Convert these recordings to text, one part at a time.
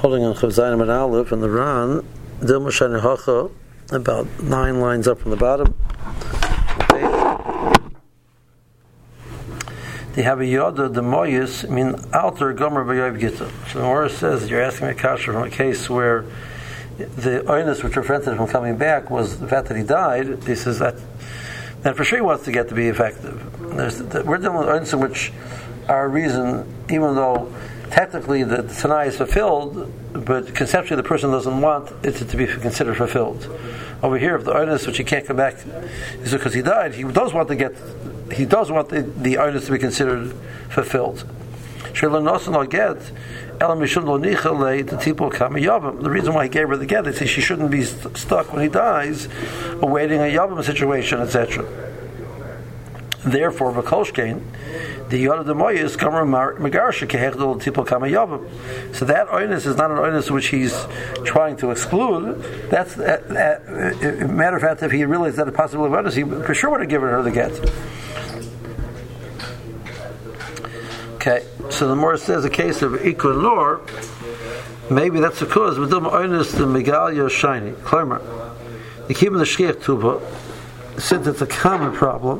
holding on Chav Zayin and Aleph and the Ran, Dilma Shani Hacha, about 9 lines up from the bottom. They have a Yoda, the Moyes, mean alter Gomer B'Yoyv Gita. So the Morris says that you're asking a kasha from a case where the oinus which prevented him from coming back was the fact that he died. He says that for sure he wants to get to be effective. We're dealing with oinus in which our reason, even though technically the Tanai is fulfilled, but conceptually the person doesn't want it to be considered fulfilled. Over here, if the oinus which he can't come back is because he died, he does want the oinus to be considered fulfilled. The reason why he gave her the get is she shouldn't be stuck when he dies, awaiting a yavam situation, etc. Therefore, v'kolshkein, the Yoda Demoyes Kamer Megarsha Kehechdol Tipol Kama Yavam. So that oinus is not an oinus which he's trying to exclude. That's matter of fact, if he realized that a possibility of oinus, he for sure would have given her the get. Okay, so the Morris says a case of Ikun Nor, maybe that's because with them oinus the Megalia shiny. Klemer, the keep the Shkiach Tuba, since it's a common problem.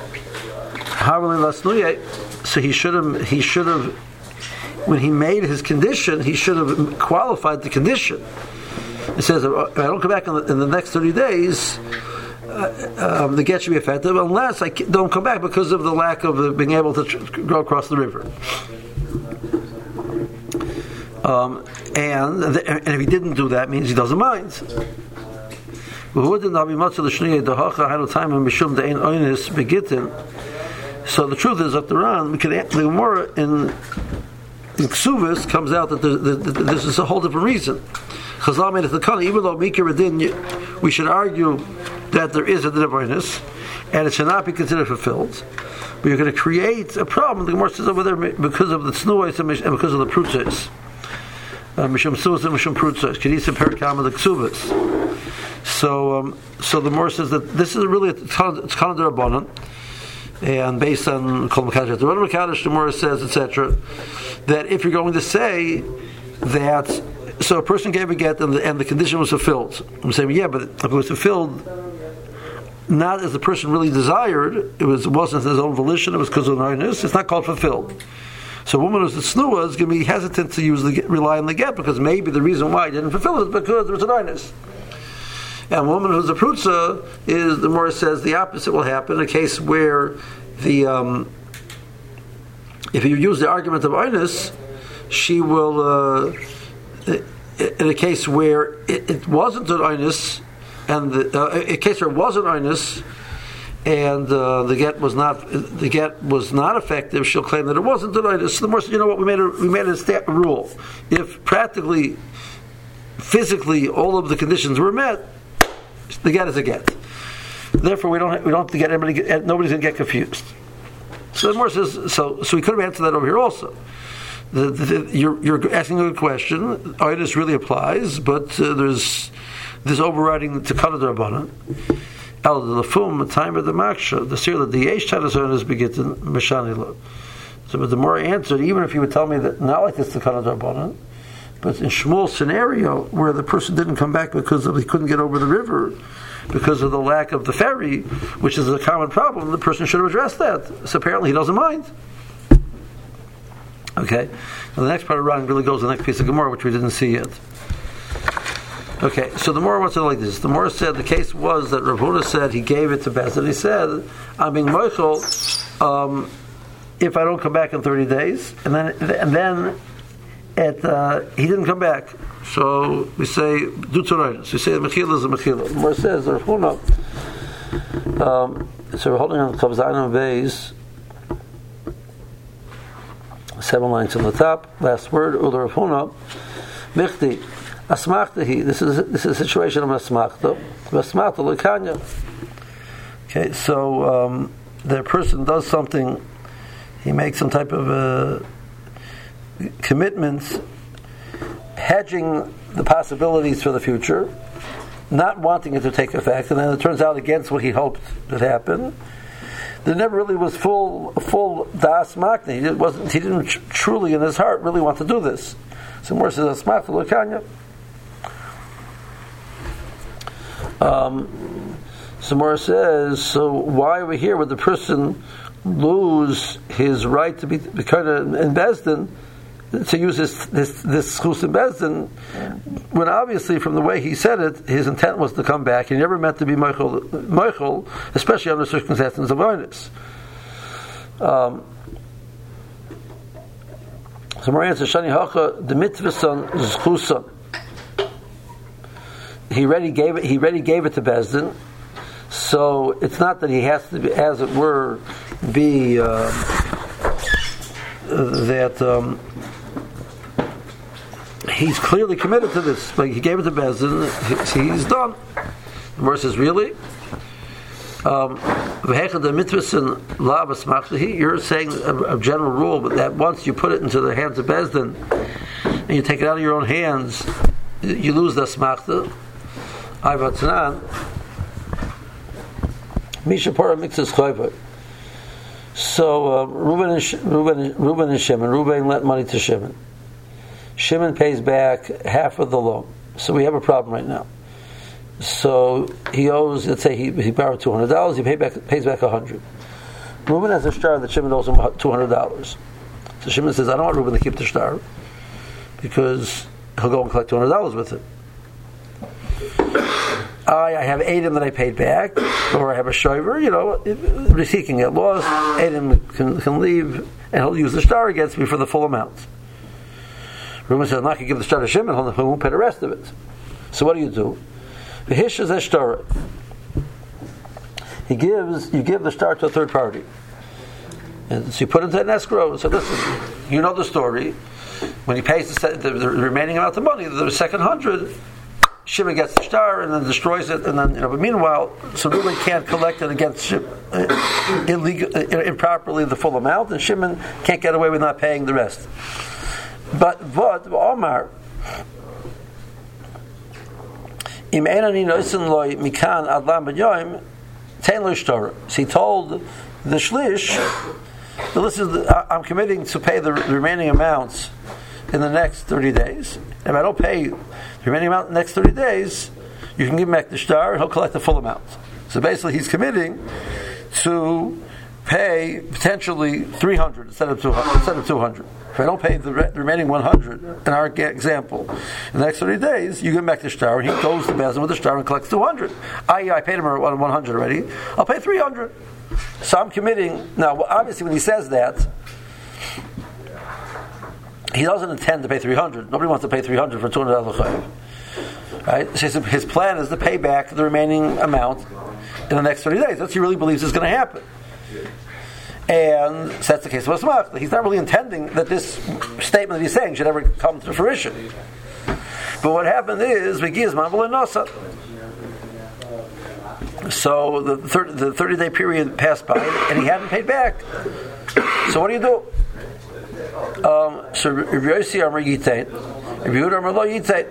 So he should have, when he made his condition, he should have qualified the condition. It says, if I don't come back in the next 30 days, the get should be effective, unless I don't come back because of the lack of being able to go across the river. And if he didn't do that, it means he doesn't mind. So the truth is, up the Ran, the Gemara in Ksuvas comes out that this is a whole different reason. Chazal made it the Kana, even though Mikra Din, we should argue that there is a divineness, and it should not be considered fulfilled. But you're going to create a problem. The Gemara says over there because of the Tznuos and because of the Prutzos. Mishum Tznuos and Mishum Prutzos. Kedisa Perikam the Ksuvas. So the Gemara says that this is really it's Kana D'Rabbanan. And based on Kol Mekadosh, the Ron Mekadosh, the Gemara says, etc., that if you're going to say that, so a person gave a get and the condition was fulfilled, I'm saying, yeah, but if it was fulfilled not as the person really desired, it wasn't his own volition, it was because of an oinus, it's not called fulfilled. So a woman who's a snua is going to be hesitant to rely on the get because maybe the reason why he didn't fulfill it is because there was an oinus. And a woman who's a prutza is, the Morris says, the opposite will happen in a case where if you use the argument of oinus, she will, in a case where it wasn't an oinus, and a case where it was an oinus, and the get was not effective, she'll claim that it wasn't an oinus. So the Morris says, you know what, we made a rule. If practically, physically, all of the conditions were met, the get is a get. Therefore, we don't have to get anybody. Nobody's going to get confused. So the Gemara says. So we could have answered that over here also. You're asking a good question. Oinus really applies, but there's this overriding to Kana D'Rabbanan. El the Lefum, the time of the Maksha, the Sir that the Yesh Tadas Oinus begitten Meshanila. So, but the more I answered, even if you would tell me that not like this to Kana D'Rabbanan. But in Shmuel's scenario, where the person didn't come back because he couldn't get over the river, because of the lack of the ferry, which is a common problem, the person should have addressed that. So apparently he doesn't mind. Okay? Now the next part of Ran really goes to the next piece of Gemara, which we didn't see yet. Okay, so the Morah wants to like this. The Morah said the case was that Rav Huna said he gave it to Bezin. He said, I'm being moichel if I don't come back in 30 days. And then he didn't come back, so we say do tzorayis. We say the mechila is a mechila. The Gemara says the Rav Huna. So we're holding on Chav Zayin Beis, 7 lines on the top. Last word, Ula Rav Huna. Michti asmachtahi. This is a situation of asmachta. Asmachta lekanya. Okay, so the person does something. He makes some type of commitments, hedging the possibilities for the future, not wanting it to take effect, and then it turns out against what he hoped would happen. There never really was full das makna. He didn't truly in his heart really want to do this. So more says asmachta l'kanya. Samora says, so why are we here? Would the person lose his right to be kind of in Bezdin, to use this schus in Bezdin, when obviously from the way he said it, his intent was to come back. He never meant to be Meichel, especially under circumstances of onus. Samora answers, Shani Hacha, the mitzvahson zchuson. He already gave it to Bezdin. So it's not that he has to be, as it were, be he's clearly committed to this. Like he gave it to Bezdin, he's done. The verse is really. You're saying a general rule, but that once you put it into the hands of Bezdin and you take it out of your own hands, you lose the smachta. Mishapara mixes chayva. So Reuben and Shimon. Reuben lent money to Shimon. Shimon pays back half of the loan. So we have a problem right now. So he owes. Let's say he borrowed $200. He pays back $100. Reuben has a star that Shimon owes him $200. So Shimon says, "I don't want Reuben to keep the star because he'll go and collect $200 with it. I have Adam that I paid back, or I have a shover, he can get lost. Adam can leave, and he'll use the star against me for the full amount." Reuben says, "I'm not going to give the star to Shimon, he won't pay the rest of it." So what do? The hish is a star. You give the star to a third party. And so you put it into an escrow. So listen, you know the story. When he pays the remaining amount of money, the second 100, Shimon gets the star and then destroys it, and then But meanwhile, so Reuben can't collect it against Shimon improperly the full amount, and Shimon can't get away with not paying the rest. But Omar, im einani noisen loy mikan adlam b'yoyim tein lo shtora. So he told the shlish, I'm committing to pay the remaining amounts in the next 30 days. If I don't pay the remaining amount in the next 30 days, you can give him back the star and he'll collect the full amount. So basically he's committing to pay potentially 300 instead of 200. If I don't pay the remaining 100, in our example, in the next 30 days, you give him back the star and he goes to Bezdin with the star and collects 200. I paid him 100 already. I'll pay 300. So I'm committing. Now, obviously when he says that, he doesn't intend to pay 300. Nobody wants to pay 300 for $200. Right? So his plan is to pay back the remaining amount in the next 30 days. That's what he really believes is going to happen. And so that's the case of Asmach. He's not really intending that this statement that he's saying should ever come to fruition. But what happened is, so the 30-day period passed by and he hadn't paid back. So what do? So Rabbi Yossi Amar Yitain, Rabbi Yehuda Amar Lo Yitain.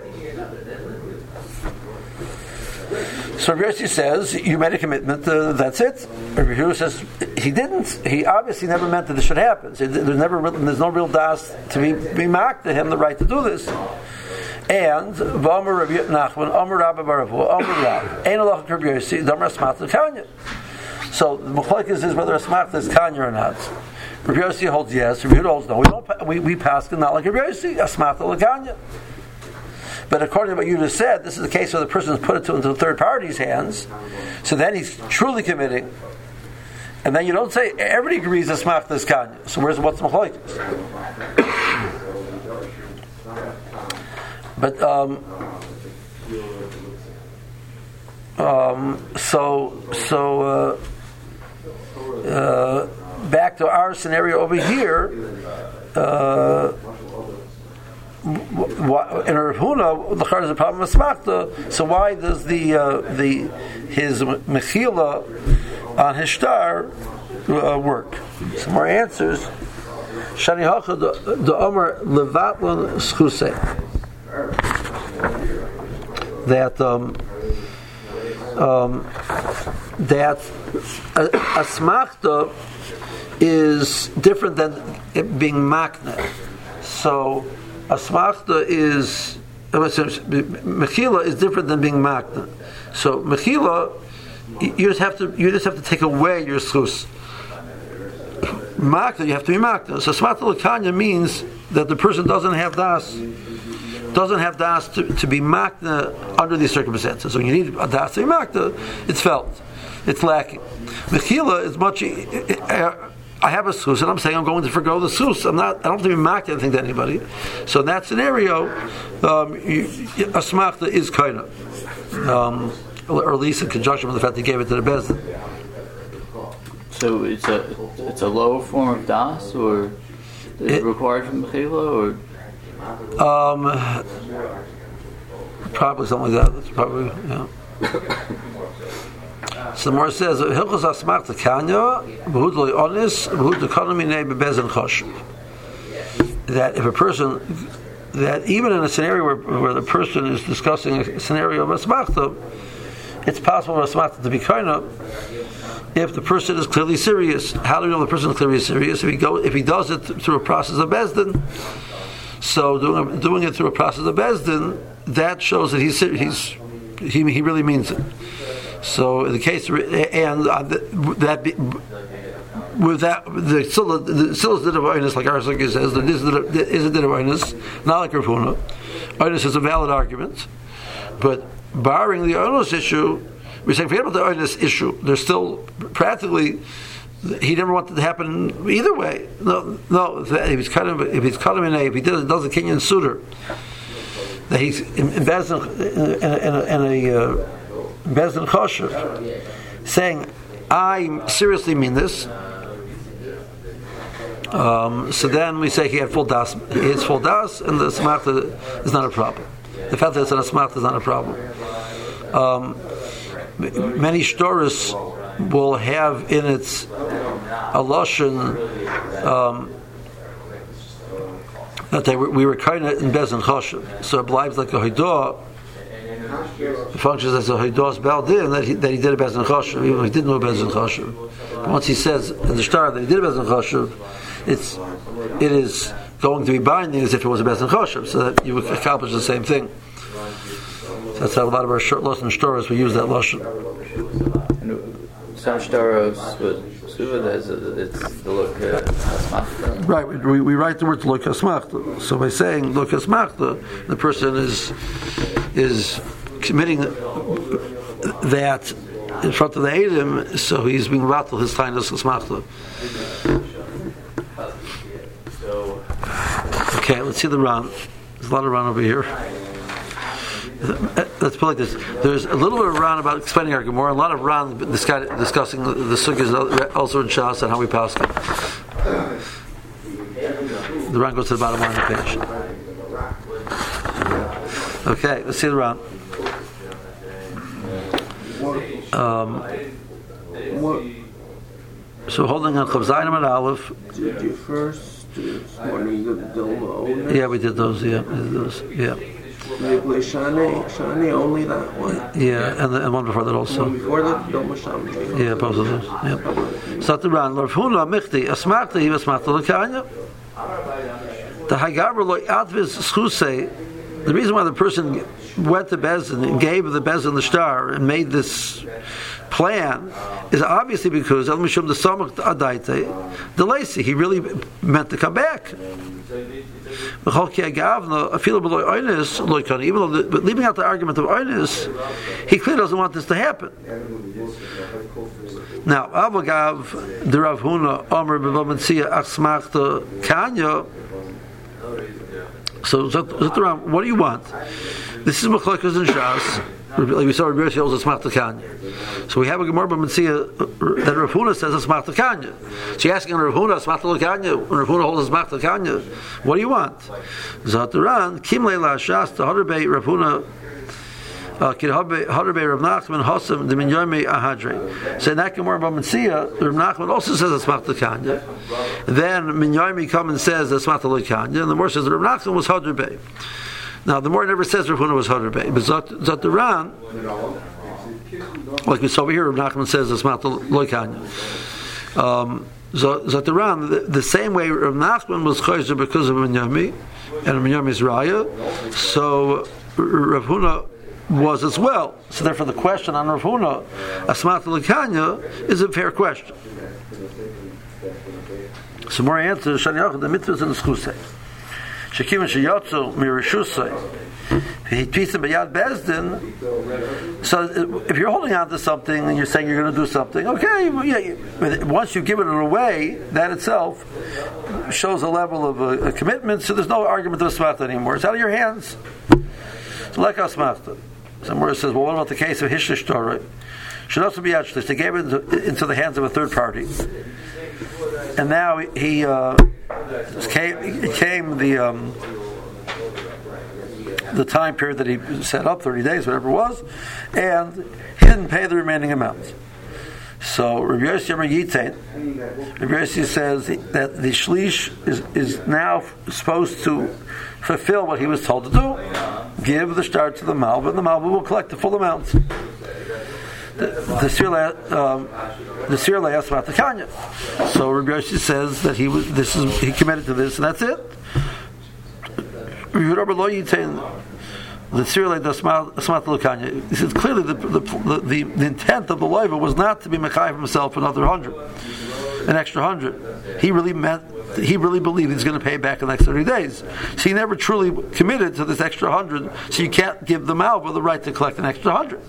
So Rabbi Yossi says, you made a commitment, that's it. Rabbi Yehuda says, he didn't. He obviously never meant that this should happen. So there's no real das to be marked to him the right to do this. And V'amar Rabbi Nachman, Amar Rabbi Baravu, Amar Rab, Ein Alach Rabbi Yossi, Damar Asmat Kanya. So the Machlokes is whether Asmat is Kanya or not. Rabbi Yossi holds yes, Rabbi Yehuda holds no. We pass not like Rabbi Yossi, Asmat Kanya. But according to what you just said, this is the case where the person has put it into the third party's hands. So then he's truly committing. And then you don't say everybody agrees Asmat is Kanya. So what's the Machlokes? But back to our scenario over here. In Rav Huna, the Char is a problem with Smachta. So why does his mechila on his star work? Some more answers. Shani Hacha the Omer Levatlan Schuse. That a smachta is different than it being makna. So Asmachta is mechila is different than being makna. So mechila, you just have to take away your schus. Makna, you have to be makna. So asmachta l'kanya means that the person doesn't have das to be makna under these circumstances. So when you need a das to be makna, it's felt, it's lacking. Mechila is much. I have a sus, and I'm saying I'm going to forgo the sus. I don't have to be makna anything to anybody. So in that scenario, asmachta is kaina, or at least in conjunction with the fact that he gave it to the bezdin. So it's a lower form of das, or is it required from mechila, or probably something like that. That's probably So the more says hilchos asmachta kanya b'hud lo onis b'hud l'konominei bebezin choshev. That if a person, that even in a scenario where the person is discussing a scenario of asmachta, it's possible for asmachta to be kaina if the person is clearly serious. How do we know the person is clearly serious? If he does it through a process of bezdin, so doing it through a process of bezdin, that shows that he really means it. So in the case, and with that, the still is din of oinus, like Arsuk says, that is a din of oinus, not like Rav Huna. Oinus is a valid argument, but barring the oinus issue, we're saying forget about the oinus issue. There's still practically, he never wanted to happen either way. No. If he's cut him in a, if he does a Kenyan suitor, that he's in Bezdin in a Bezdin Choshev, saying, I seriously mean this. So then we say he had full das. He has full das, and the asmachta is not a problem. The fact that it's an asmachta is not a problem. Many shtoris will have in its a lashon that we were kind of in Bezdin Choshev, so it blives like a hoidah. It functions as a hoidah's baldin that he did a Bezdin Choshev, even though he didn't know a Bezdin Choshev. But once he says in the shtar that he did a Bezdin Choshev, it is going to be binding as if it was a Bezdin Choshev, so that you would accomplish the same thing. So that's how a lot of our lashon shtaros we use that lashon. Some shtaros, but it's the look asmachta. Right, we write the word look asmachta. So by saying look asmachta, the person is committing that in front of the Eidim, so he's being rattled his tainus asmachta. Okay, let's see the Ran. There's a lot of Ran over here. Let's put it like this. There's a little bit of Ran about explaining our Gemara, a lot of Ran discussing the sugyas also in Shas and how we pass them. The Ran goes to the bottom line of the page. Okay, let's see the Ran. So holding on Chav Zayin and Aleph. Did you first morning the Dilma? Yeah, we did those. Yeah. Shani, only that one. Yeah, and one before that also. One before that, Dilma Shani. Yeah, both of those. Yeah. So the Ran, Rav Huna Michti Asmachta he Asmachta L'Kanya. The Hagaber Lo Advis Schusei. The reason why the person went to Bezdin and gave the Bezdin the star and made this plan is obviously because El Mishum the Samach Adaite the Lacy, he really meant to come back. Even though leaving out the argument of Oinus, he clearly doesn't want this to happen. Now, Avagav the Rav Huna Omer B'Vometzia Asmachta Kanya. So what do you want? This is Machlokes and Shas. Like we saw, Rabbi Yossi holds Asmachta Kanya. So we have a Gemara B'Metzia that Rav Huna says Asmachta Kanya. So you're asking Rav Huna Asmachta Kanya when Rav Huna holds Asmachta Kanya. What do you want? Zaturan Kim Leila Shas the Haderbei Rav Huna Haderbei Rav Nachman Hosam the Minyomi Ahadre. So in that Gemara B'Metzia, Rav Nachman also says Asmachta Kanya. Then Minyomi comes and says Asmachta Kanya, and the more says Rav Nachman was Haderbei. Now, the more never says Rav Huna was Haderbei. But Zaturan, like we saw over here, Rav Nachman says Asmachta Lo Kanya. Zataran, the same way Rav Nachman was chayzer because of Minyami, and Minyami's raya, so Rav Huna was as well. So therefore the question on Rav Huna, Asmat L'Kanya, is a fair question. So more answers, Shani Yochid, the mitzvahs and the schusay. Shekim and Sheyotzu, Mirishusay, he tweets him B'Yad Bezdin. So if you're holding on to something and you're saying you're going to do something, okay, yeah, once you give it away, that itself shows a level of a commitment, so there's no argument of Asmachta anymore. It's out of your hands. So like Asmachta. Somewhere it says, well, what about the case of Hishlish Torah? Should also be Ashlish. They gave it into the hands of a third party. And now he came the time period that he set up, 30 days, whatever it was, and he didn't pay the remaining amount. So Rabbi Yossi Amar Yitain, Rabbi Yossi says that the shlish is now supposed to fulfill what he was told to do, give the shtar to the malva, and the malva will collect the full amount. The Sir asked about the Kanya. So Rabbi Yossi says that he committed to this, and that's it. The Sirle does Asmat L'Kanya. This is clearly the intent of the loiva was not to be Mekayim himself another 100, an extra 100. He really believed he's going to pay back in the next 30 days. So he never truly committed to this extra 100. So you can't give the malva the right to collect an extra 100.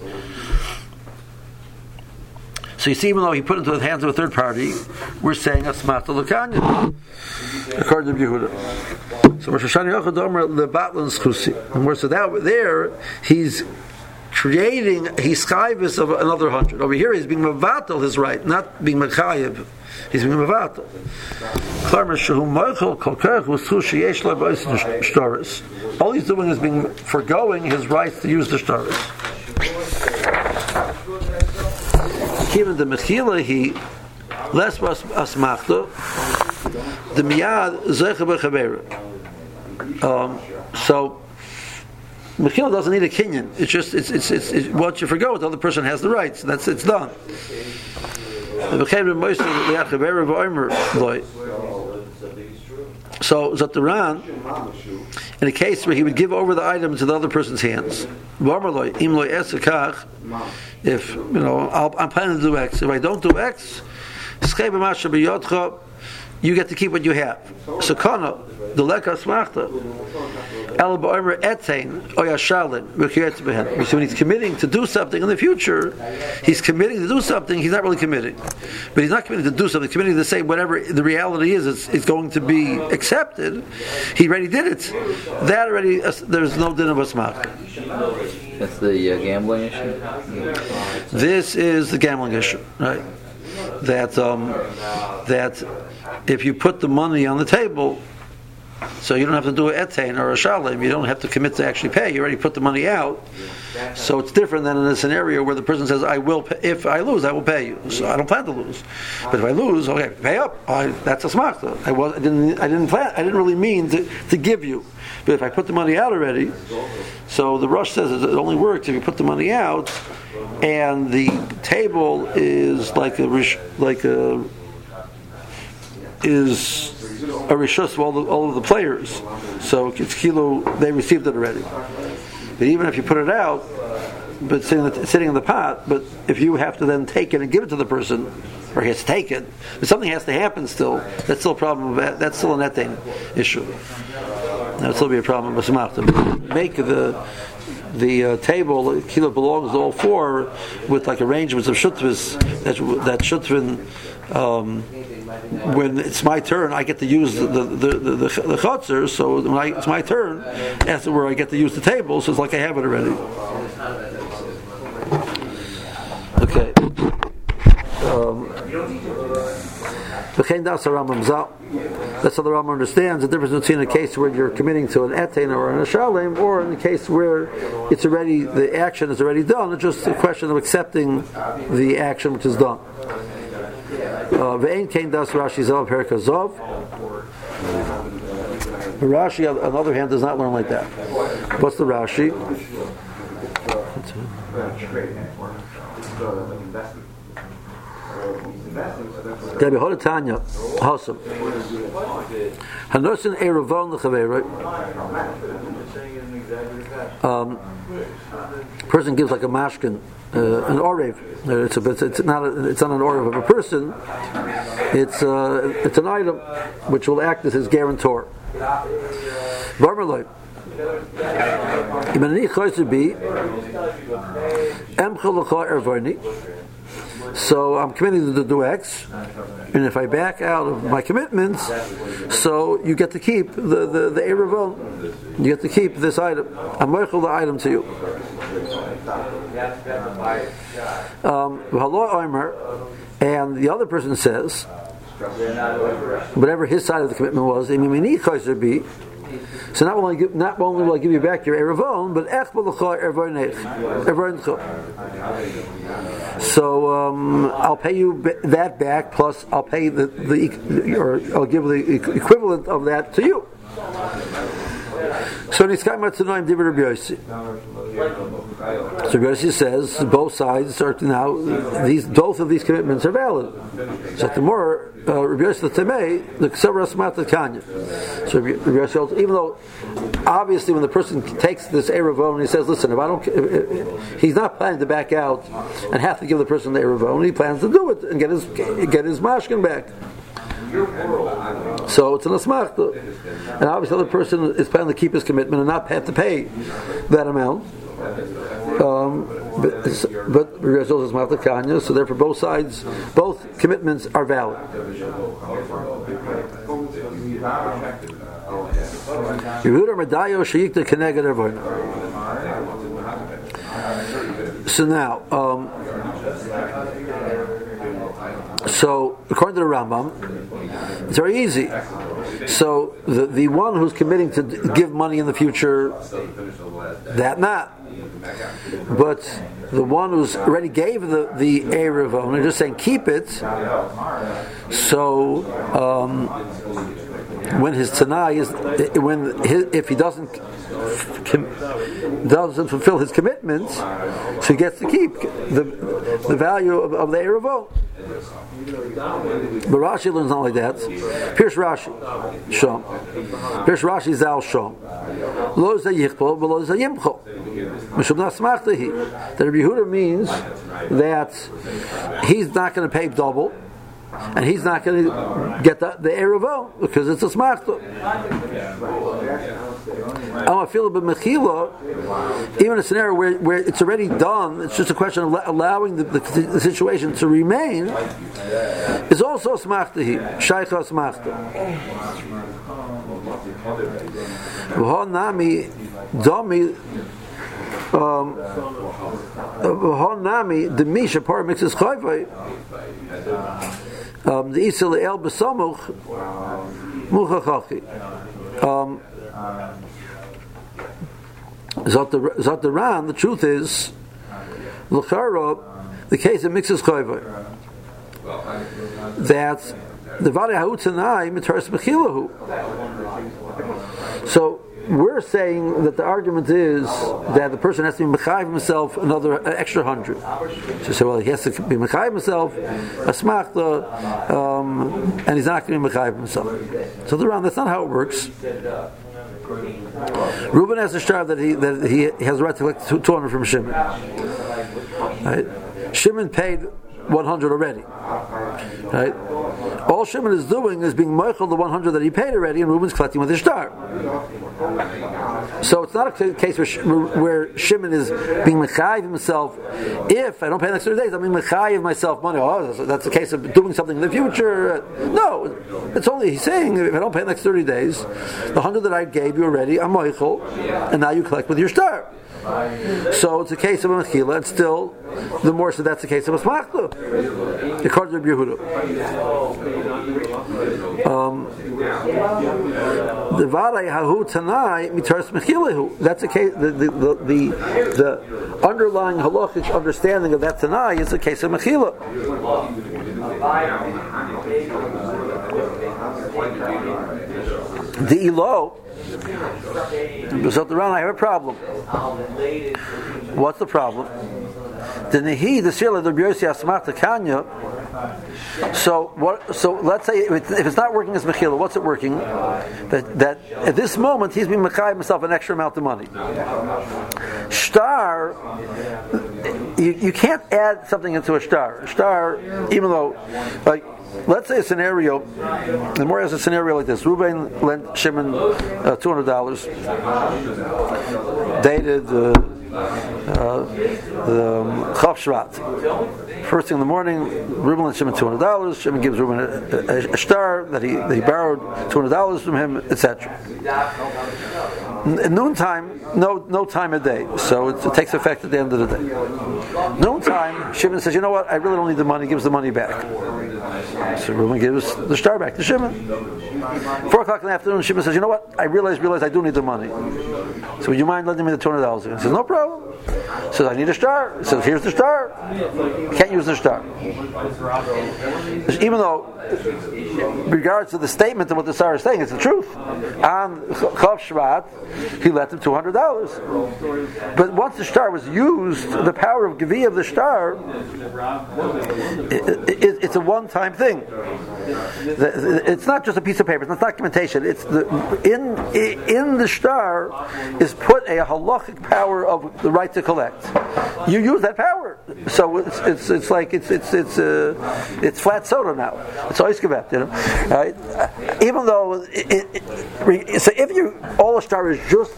So you see, even though he put it into the hands of a third party, we're saying Asmat L'Kanya, according to Yehuda. So Rosh Hashanah Yochad Omer lebatlan schusi, and where so that there he's creating chayvus of another 100. Over here he's being mevatel his right, not being mechayev. He's being mevatel. All he's doing is being forgoing his rights to use the shtaris. Given the mechila, he less asmachta the miyad zecha b'chaveru. So mechila doesn't need a kinyan. It's just it's once you forgo it, the other person has the rights. That's it's done. So Zataran, in a case where he would give over the item to the other person's hands, if I'm planning to do X, if I don't do X, you get to keep what you have. So kana the leka smachta el ba'omer etain oyashalim v'kiyetz behen. So when he's committing to do something in the future, he's committing to do something. He's not really committing, but he's not committing to do something. He's committing to say whatever the reality is, it's going to be accepted. He already did it. That already there's no din of asmach. That's the gambling issue. This is the gambling issue, right? That if you put the money on the table, so you don't have to do an etain or a shalim, you don't have to commit to actually pay. You already put the money out. So it's different than in a scenario where the person says, "I will pay. If I lose, I will pay you." So I don't plan to lose, but if I lose, okay, pay up. That's a smachta. I didn't really mean to give you, but if I put the money out already, so the Rosh says it only works if you put the money out, and the table is is a rishus of all of the players. So it's kilo, they received it already. But even if you put it out, but sitting in the pot, but if you have to then take it and give it to the person, or he has to take it, but something has to happen still, that's still a problem. That's still an etain issue. That'll still be a problem with Samachta. Make the table, kilo belongs to all four with like arrangements of shutvas that shutvin. When it's my turn, I get to use the chotzer. So when it's my turn, after where I get to use the table, so it's like I have it already. Okay. That's how the Rambam understands the difference between a case where you're committing to an etain or an ashalim, or in the case where the action is already done. It's just a question of accepting the action which is done. Ve'ein kein das Rashi zav perka zav. Rashi, on the other hand, does not learn like that. What's the Rashi? Rabbi Hodatanya, Hasam. Hanosin Eravon l'chaveroi. Person gives like a mashkin, an orev. It's not an orev of a person. It's an item which will act as his guarantor. Barmaloi. So I'm committing to do X, and if I back out of my commitments, so you get to keep the Eravon. You get to keep this item. I'm moichel the item to you. And the other person says, whatever his side of the commitment was, so not only will I give you back your Eravon, but so I'll pay you that back, plus I'll pay or I'll give the equivalent of that to you. So Niskayim Tanoim Divrei Rabbi Yossi. So Rabbi Yossi says both sides are now both of these commitments are valid. So the more Rabbi Yossi Tamei the Ksavra Smata Kanya. So Rabbi Yossi holds, even though obviously when the person takes this Eravon and he says, listen, he's not planning to back out and have to give the person the Eravon, he plans to do it and get his mashkin back. So it's an asmachta, and obviously the other person is planning to keep his commitment and not have to pay that amount. But Rizal is asmachta kanya, so therefore both sides, both commitments are valid. So now. So, according to the Rambam, it's very easy. So, the one who's committing to give money in the future, that not. But the one who's already gave the Eravon, and just saying keep it, so when his Tanai is, if he doesn't fulfill his commitments, so he gets to keep the value of the Eravon. But Rashi learns not like that. Here's Rashi, Shom. Here's Rashi Zal Shom. Lo ze yichpol, but lo ze yimchol. Mishum nasmachtahi. That Rabbi Yehuda means that he's not going to pay double, and he's not going to get the Eravon because it's a smachta. I'm a feel a bit mechila, even in a scenario where it's already done. It's just a question of allowing the situation to remain. Is also a smachta here, shaycha smachta. V'honami domi. V'honami demisha par mixes chayvay. The Isel El Besamuch Muchachachi. Zot the Ran, the truth is, L'chara, the case of Mixes Chayvay, that the Vade Ha'utanai Mitaris Mechilahu. So we're saying that the argument is that the person has to be mechayiv himself another extra 100. So say, well, he has to be mechayiv himself a smachta, and he's not going to be mechayiv himself. So that's not how it works. Reuben has a shtar that he has the right to collect 200 from Shimon. Right? Shimon paid 100 already. Right? All Shimon is doing is being moichel the 100 that he paid already, and Reuben's collecting with his shtar. So it's not a case where Shimon is being mechayiv himself. If I don't pay the next 30 days, I'm being mechayiv myself money. Oh, that's a case of doing something in the future. No, it's only he's saying if I don't pay the next 30 days, the 100 that I gave you already, I'm moichel, and now you collect with your shtar. So it's a case of a mechila, and still, the more so that's the case of a smachta. According to Rabbi Yehuda. The vaday hahu tanai mitaris mechilahu. That's the case. The underlying halachic understanding of that tanai is the case of mechila. The ilo. So I have a problem. What's the problem? The nehi, the shila, the Rabbi Yossi Asmachta Kanya, So what? So let's say if it's not working as mechila, what's it working? That at this moment he's being mechayim himself an extra amount of money. Shtar, you can't add something into a shtar. Shtar, even though, like, let's say a scenario, and more as a scenario like this: Reuben lent Shimon $200, dated the Chav Shvat. First thing in the morning, Reuben lent Shimon $200. Shimon gives Reuben a shtar that he borrowed $200 from him, etc. Noontime, no time of day, so it takes effect at the end of the day. Noontime, Shimon says, "You know what? I really don't need the money." Gives the money back. So Reuben gives the shtar back to Shimon. 4 o'clock in the afternoon, Shimon says, "You know what? I realize I do need the money. So would you mind lending me the $200?" He says, "No problem." He says, "I need a shtar." He says, "Here's the shtar." You can't use the shtar. Even though, regards to the statement of what the shtar is saying, it's the truth. On Chav Shvat, he lent him $200. But once the shtar was used, the power of Gevi of the shtar, it's a one-time thing. It's not just a piece of paper. It's not documentation. It's in the shtar is put a halachic power of the right to collect. You use that power, so it's like it's flat soda now. It's ice kebab, right? Even though so if all a shtar is just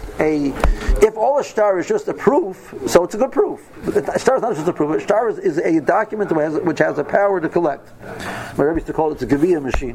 a proof, so it's a good proof. A shtar is not just a proof. A shtar is a document which has a power to collect. My Rebbe used to call it a Gevia machine.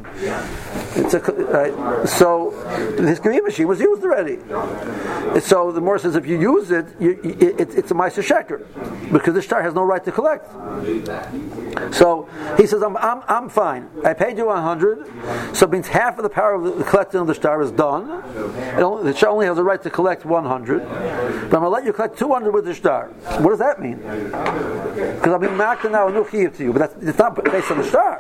So this Gevia machine was used already. So the Gemara says if you use it, it's a Meiser Sheker because the shtar has no right to collect. So he says, I'm fine. I paid you 100, so it means half of the power of the collecting of the shtar is done. The shtar only has a right to collect 100, but I'm going to let you collect 200 with the shtar. What does that mean? Because I'm being marked now a new chiyuv to you, but it's not based on the shtar.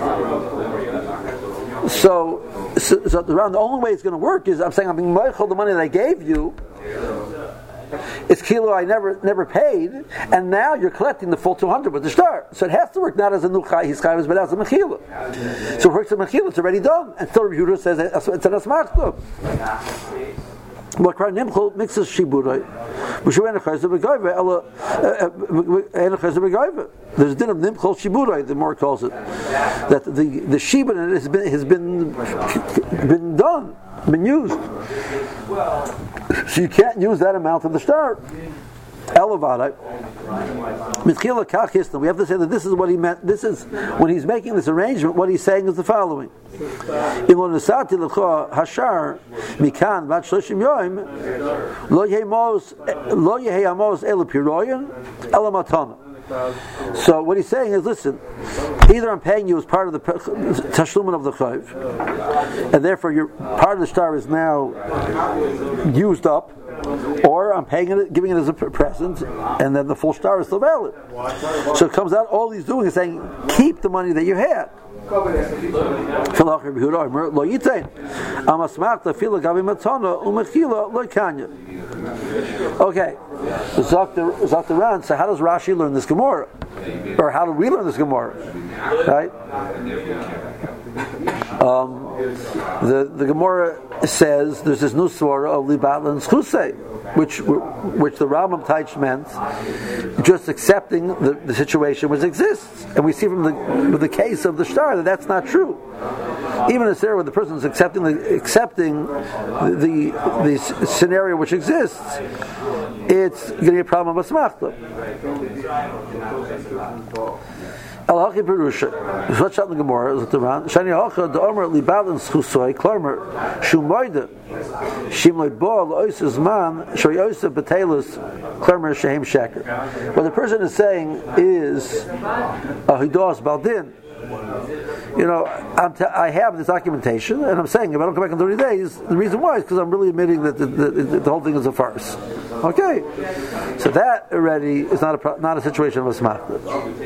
So the only way it's going to work is I'm saying I'm being meichel the money that I gave you. It's kilo I never paid, and now you're collecting the full 200 with the shtar. So it has to work not as a nuchai his chayvus, but as a mechila. So it works as a mechila. It's already done, and still Yehuda says it's an asmachta. What cry nimchol mixes shiburay. There's a din of nimchol shiburay. The more calls it that the shibud has been done, been used. So you can't use that amount of the shtar. We have to say that this is what he meant. This is when he's making this arrangement. What he's saying is the following: So what he's saying is, listen, either I'm paying you as part of the tashlumin of the chayv, and therefore your part of the shtar is now used up, or I'm paying it, giving it as a present, and then the full shtar is still valid. So it comes out, all he's doing is saying, keep the money that you had. Okay, Zakh Ran. So how does Rashi learn this Gemara, or how do we learn this Gemara? Right? The Gemara says there's this new swara of Libatlan Chusei, which the Rambam Taich meant just accepting the situation which exists, and we see from the case of the shtar that's not true. Even in there, when the person is accepting the scenario which exists, it's going to be a problem of asmachta. Al-Hachi Perusha. What's up in the Gemara? Is it around? Shani Hacha the Omer Libalan Schusoi Klarmer Shumoida Shimloi Bo Loises Man Shoyosa Batelus Klarmer Shehem Sheker. What the person is saying is Hidos Baldin. You know, I have this documentation, and I'm saying if I don't come back in 30 days, the reason why is because I'm really admitting that the whole thing is a farce. Okay, so that already is not a situation of a smachta.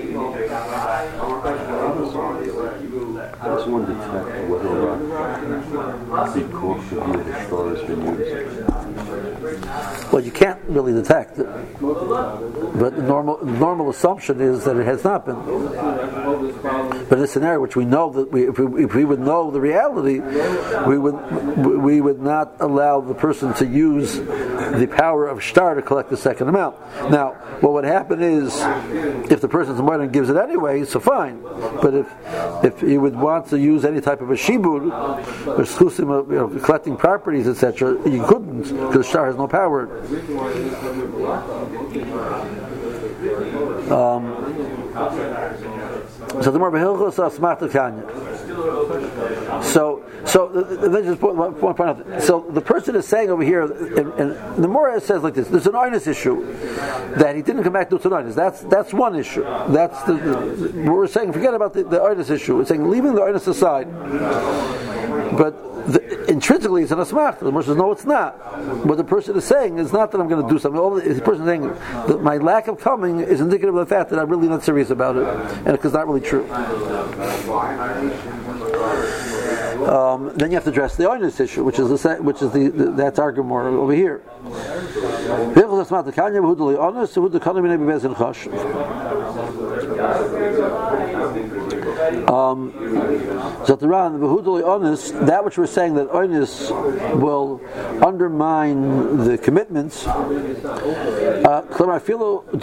I just wanted to check whether or not the court should be the shtar has been used. Well, you can't really detect it, but the normal assumption is that it has not been. But in this scenario, which we know that if we would know the reality, we would not allow the person to use the power of shtar to collect the second amount. Now, what would happen is, if the person's money and gives it anyway, so fine. But if he would want to use any type of a shibud, or exclusive, collecting properties, etc., you couldn't, because shtar has no power. So the more behilchos asmachta kanya. So let's just point out. So the person is saying over here, and the Morah says like this: there's an oinus issue that he didn't come back to oinus. That's one issue. That's we're saying. Forget about the oinus issue. We're saying leaving the oinus aside, but intrinsically it's an asmachta. The Morah says no, it's not. What the person is saying is not that I'm going to do something. The person is saying that my lack of coming is indicative of the fact that I'm really not serious about it, and it's not really true. Then you have to address the oinus issue, which is that's our Gemara over here. That which we're saying that oinus will undermine the commitments. Like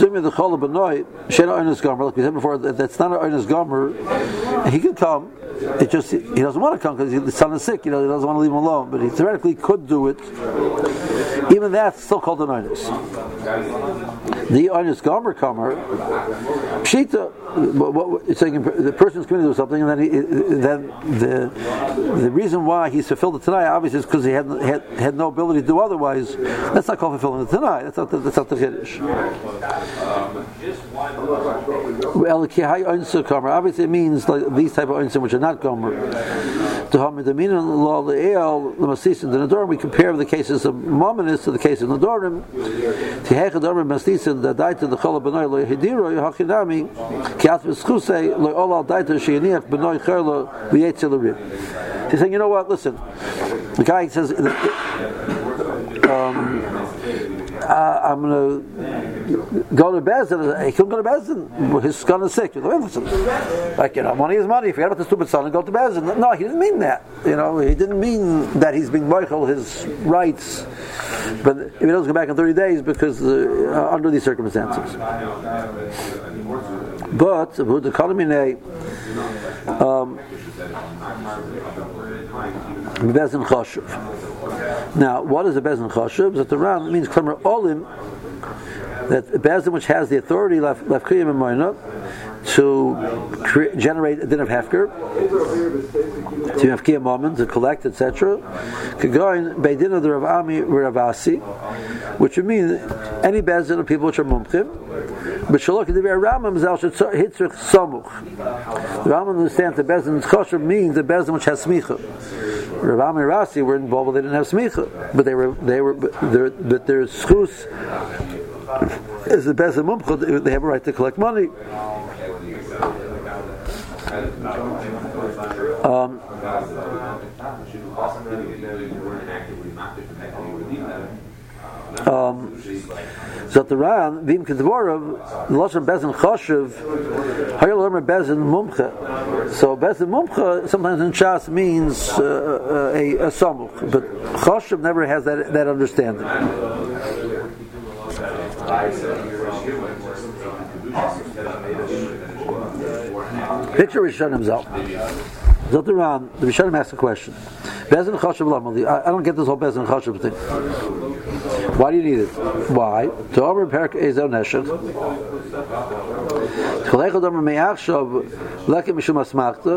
we said before, that's not an oinus gomer. He can come. It just he doesn't want to come because the son is sick. He doesn't want to leave him alone. But he theoretically could do it. Even that's still called an oinus. The oinus gomer comer pshita. It's saying the person is committed to something, and then the reason why he's fulfilled the Tanai obviously is because he had no ability to do otherwise. That's not called fulfilling the Tanai. That's not the Kiddush. Obviously, it means like these type of oinsim which are not gomer. We compare the cases of Mominus to the case of Nadorim. He's saying, you know what? Listen, the guy says, I'm going to go to Bezdin. He couldn't go to Bezdin. His son is sick. Listen, money is money. Forget about the stupid son and go to Bezdin. No, he didn't mean that. He didn't mean that he's being moichel his rights. But if he doesn't come back in 30 days, because under these circumstances. But the economy Bezin Choshev. Now, what is a Bezin Choshev? That the Ram means Klemer Olim, that Bezin which has the authority Lafkriyim and Moina to generate a din of hefker, to have kiyam moment, to collect, etc. Kagoin Beidin of the Rav Ami Ravasi, which would mean any Bezin of people which are mumchim. But Shalok the Rambam zal hitzrich samuch. The Rambam understands that Bezin Choshev means the Bezin which has smicha. Rav Ami Ravasi were involved, but they didn't have smicha, but their schus is the Bezin mumcha. They have a right to collect money. Zataran v'im kedvorav losher bezin choshev hayol lemer bezin mumcha. So bezin mumcha sometimes in Shas means a samuch, but choshev never has that understanding. Picture Rishonim himself. Zataran, the Rishonim asks a question. Bezin choshev lamali. I don't get this whole bezin choshev thing. Why do you need it? Why? To over perk ezel neshech. Cholechol domer me'achshav lekim mishum asmachta.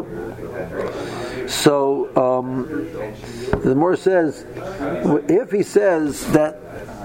So the Morah says, if he says that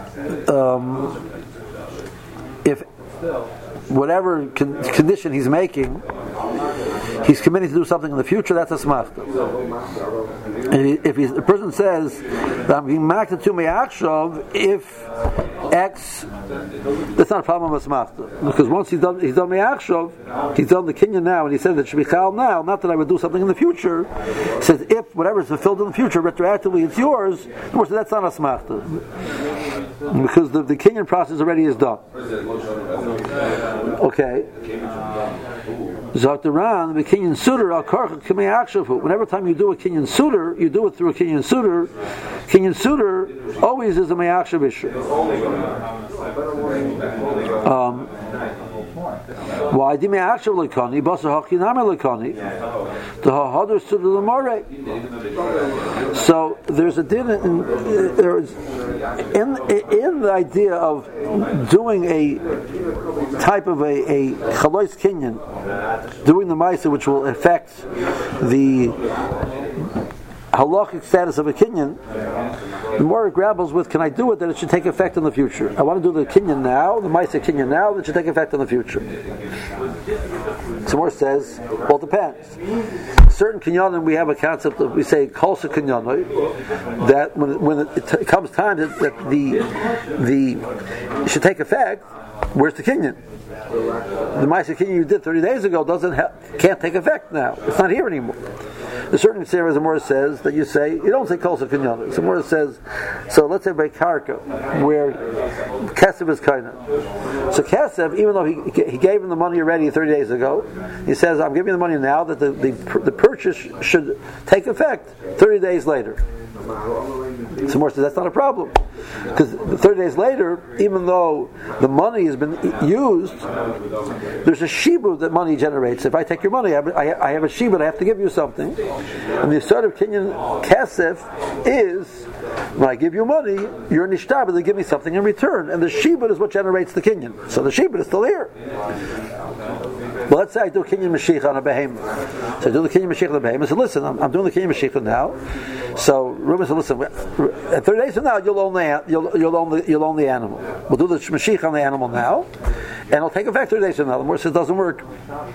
if whatever condition he's making, he's committing to do something in the future, that's a smachta. And if the person says that I'm being makta to me'achshav if X, that's not a problem of a smachta, because once he's done me'achshav, he's done the kinyan now, and he says that should be chal now, not that I would do something in the future. He says if whatever is fulfilled in the future retroactively it's yours. Of course, that's not a smachta. because the kinyan process already is done. Okay. Zartaran, the kinyan suitor, al karcha k'mei akshavu. Whenever time you do a kinyan suitor, you do it through a kinyan suitor. Kinyan suitor always is a mei akshav issue. Why di mei akshav lekani, basa hachiname lekani, the ha'hadur suitor l'morei. So there's a din in the idea of doing a type of a chalois kinyan, doing the ma'aseh which will affect the halachic status of a kinyan. The more it grapples with, can I do it, that it should take effect in the future. I want to do the kinyan now, the ma'aseh kinyan now, that it should take effect in the future. Some more says, well, it depends. Certain kinyanim, we have a concept of, we say, kolsa kinyanoi, that when it comes time that the should take effect, where's the kinyan? The ma'aseh kinyan you did 30 days ago can't take effect now. It's not here anymore. The certain Sarah Zamora says that you say, you don't say kolsa kinyanim. Zamora says, so let's say by karka, where Kesef is kaina. So Kesef, even though he gave him the money already 30 days ago, he says, I'm giving you the money now that the purchase should take effect 30 days later. Some more says that's not a problem, because 30 days later, even though the money has been used, there's a shibud that money generates. If I take your money, I have a shibud. I have to give you something. And the sort of kinyan kasef is, when I give you money, you're nishtar, but they give me something in return, and the shibud is what generates the kinyan. So the shibud is still here. Well, let's say I do kinyan mashiach on a behemoth. So I do the kinyan mashiach on a behemoth. I said, listen, I'm doing the kinyan mashiach now. So Reuben said, listen, 30 days from now you'll own the animal. We'll do the mashiach on the animal now, and it'll take effect 30 days from now. The more says it doesn't work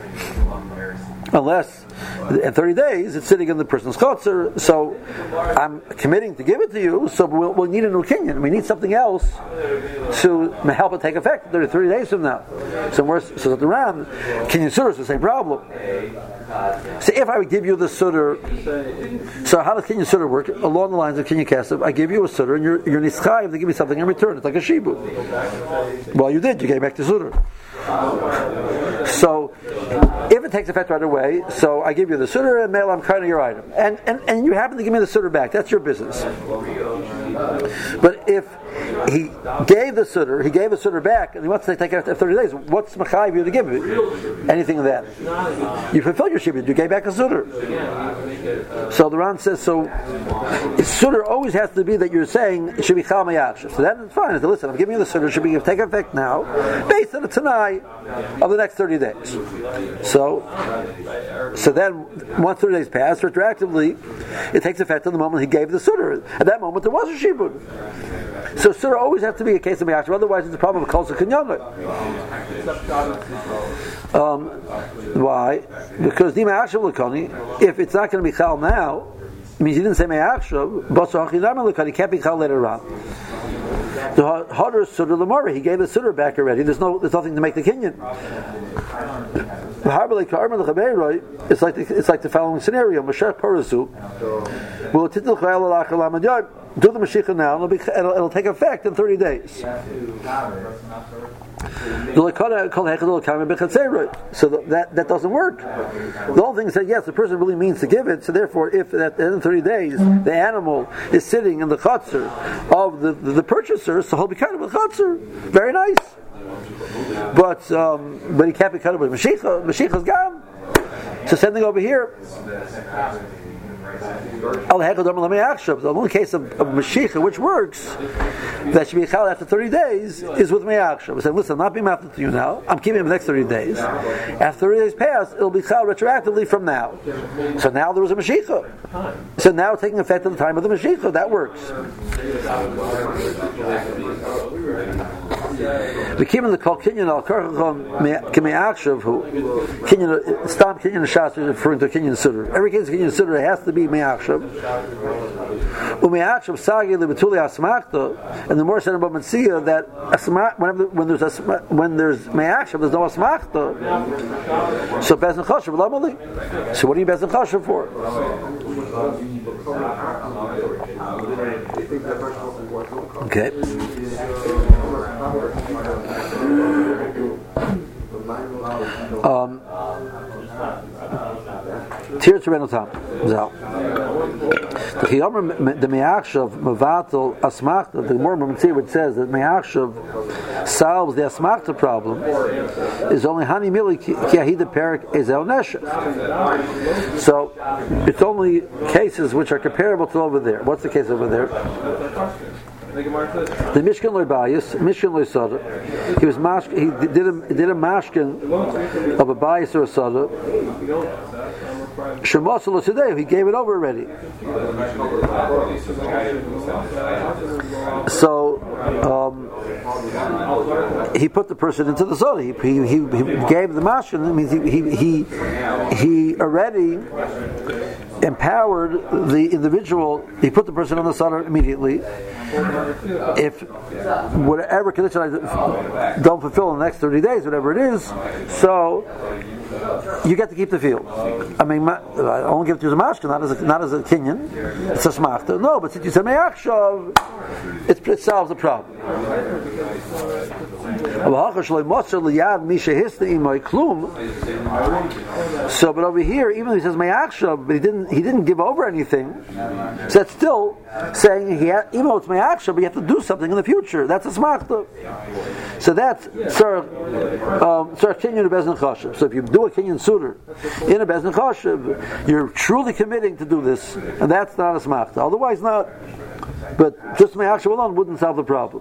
unless in 30 days it's sitting in the person's chotzer. So I'm committing to give it to you. So we'll need a new kinyan. We need something else to help it take effect 30 days from now. So the Ram kinyan sutter is the same problem. So if I would give you the sutter, so how does kinyan sutter work? Along the lines of kinyan kasef, I give you a sutter and you're nischayev to give me something in return. It's like a shibud. Well, you did. You gave back the sutter. So if it takes effect right away, so I give you the sutter and mail, I'm kind of your item, and you happen to give me the sutter back, that's your business. But if he gave the sutter back, and he wants to take it after 30 days, what's machayev you to give it? Anything of that? You fulfilled your shibud, you gave back a sutter. So the Ran says, so sutter always has to be that you're saying it should be chal mayakshav. So that's fine. I said, listen, I'm giving you the sutter, should be take effect now, based on the tanai of the next 30 days. So then, once 30 days pass, retroactively, it takes effect on the moment he gave the sutter. At that moment, there was a shibud. So sutter always has to be a case of mayakshav. Otherwise, it's a problem of kolsa kinyanoi. Why? Because the mayakshav l'kani, if it's not going to be chal now, it means he didn't say mayakshav, basa hachiname l'kani, can't be chal later on. The harder sutter l'moreh, he gave the sutter back already. There's nothing to make the kinyan. It's like the following scenario: Mashach Parasu will do the Mashiach now, and it'll take effect in 30 days. So that doesn't work. The whole thing said, yes, the person really means to give it, so therefore, if at the end of 30 days the animal is sitting in the chotzer of the purchaser, so he'll be kind of a chotzer. Very nice. But he can't be kind of with Mashiach. Mashiach's gone. So same thing over here. The only case of Mashiach which works, that should be chal after 30 days, is with Me'achshav. I said, listen, I'm not being mafted to you now. I'm keeping it for the next 30 days. After 30 days pass, it'll be chal retroactively from now. So now there was a Mashiach. So now it's taking effect at the time of the Mashiach. That works. The kimin the call kinyan al karchon keme'achshav who kinyan stam kinyan shas is referring to kinyan sutter. Every case of kinyan sutter has to be me'achshav. Ume'achshav sagi lebetuli asmachta, and the more said about Metzia that when there's me'achshav there's no asmachta. So bezin chashav lamali. So what are you bezin chashav for? Okay. Tir Tzarenu Tam Zal. The Chiyomer the Me'achshav Mevatel Asmachta. The Gemara B'Metzia which says that Me'achshav solves the Asmachta problem is only Hani Mili Ki Ahida Perik Ezel Neshech. So it's only cases which are comparable to over there. What's the case over there? The Mishkan Loy Bayis, Mishkan Loy Sada. He did a mashkin of a Bayis or a Sada. Shemasal today, he gave it over already. So he put the person into the Sada. He gave the mashkin. It means he already empowered the individual. He put the person on the Sada immediately. If whatever condition I don't fulfill in the next 30 days, whatever it is, so you get to keep the field. I mean, I only give it to the mashkin, not as a kinyan. It's a smachta. No, but since you said me'achshav, it solves the problem. So, but over here, even though he says me'achshav, but he didn't give over anything. So that's still saying even though it's me'achshav, but you have to do something in the future. That's a smachta. So that's kinyan to bezin chashiv. So if you do a kinyan suitor in a bezin chashiv, you're truly committing to do this, and that's not a smachta. Otherwise, not. But just me'achshav alone wouldn't solve the problem.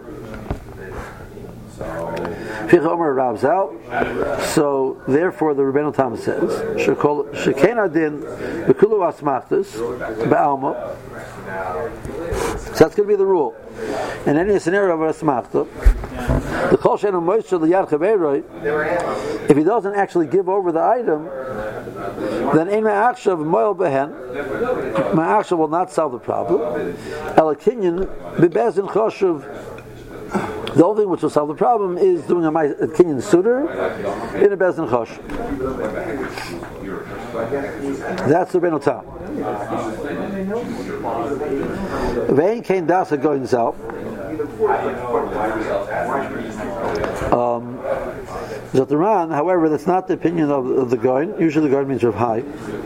So therefore, the Rebbeinu Tam says, "Shekena din b'kulu asmachtas ba'alma." So that's going to be the rule. In any scenario of a smachta, the kol she'enu moisher l'yad chaveroi, if he doesn't actually give over the item, then ein me'achshav moil behen. Me'achshav will not solve the problem. El kinyan b'bezin choshev. The only thing which will solve the problem is doing a kinyan suitor in a bezin chosh. That's the Rebbeinu Tam. Vein kein das going out. Zataran, however, that's not the opinion of the Goin. Usually the Goin means Rav Hai.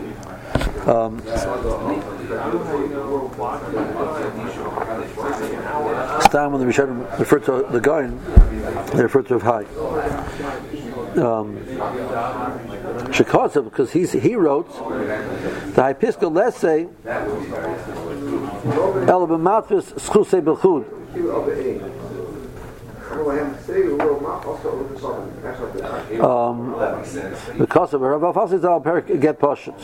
It's time when the Rishonim refer to the Goin, they refer to Rav Hai. Shekotzev, because he wrote the Hypiska Lesse El B'Matvis Schusei B'Chud. Because of Rav Afasi Zal Perik get Pashut.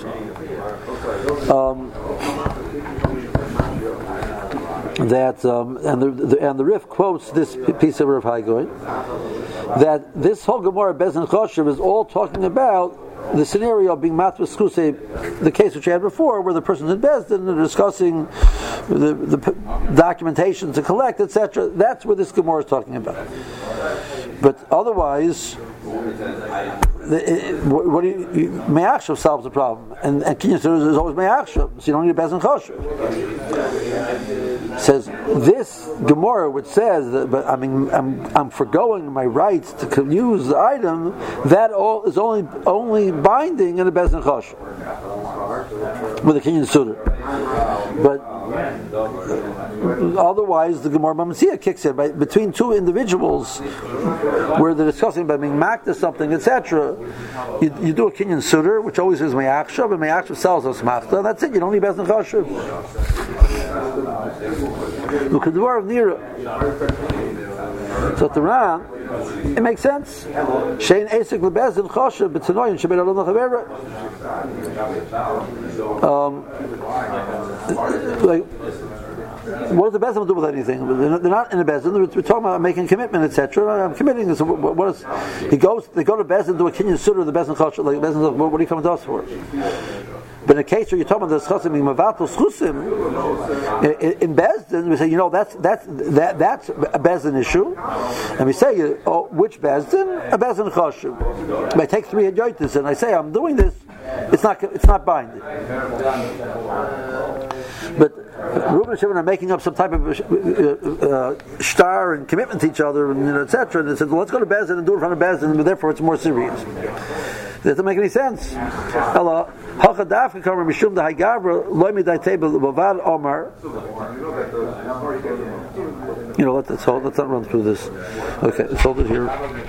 That and the Rif quotes this piece of Rav Hai Goin, that this whole Gemara Bezin Choshev is all talking about the scenario of being matvis skuse, the case which we had before, where the person's in Bezdin and they're discussing the documentation to collect, etc. That's what this Gemara is talking about. But otherwise, Me'achshav solves the problem, and Kinyan Suda is always Me'achshav, so you don't need a Bezin Choshev. Says this Gemara, which says that, but I mean, I'm forgoing my rights to use the item. That all is only binding in a Bezin Choshev with a Kinyan Suda. But otherwise, the Gemara B'Metzia kicks in between two individuals where they're discussing about being makta something, etc. You do a Kinyan Suda, which always is Me'achshav, and Me'achshav sells us makta. That's it. You don't need Bezin Choshev. Look at the word of Nira. So Taran, it makes sense. Shein Esek lebezin choshev b'tzanoyin shebei alon l'chavera. Like, what does the bezin do with anything? They're not in a bezin. We're talking about making a commitment, etc. I'm committing this. What is? They go to bezin, do a kinyan suda, the bezin choshev. Like bezin, what are you coming to us for? But in a case where you're talking about the schusim being mavatul schusim in Bezdin, we say, that's a Bezdin issue, and we say, which Bezdin? A Bezdin chashuv. I take 3 hadyotis and I say, I'm doing this. It's not binding. But Reuben and Shimon are making up some type of shtar and commitment to each other, and etc. And they said, well, let's go to Bezdin and do it in front of Bezdin, and therefore it's more serious. That doesn't make any sense. Hello. Let's not run through this. Okay, let's hold it here.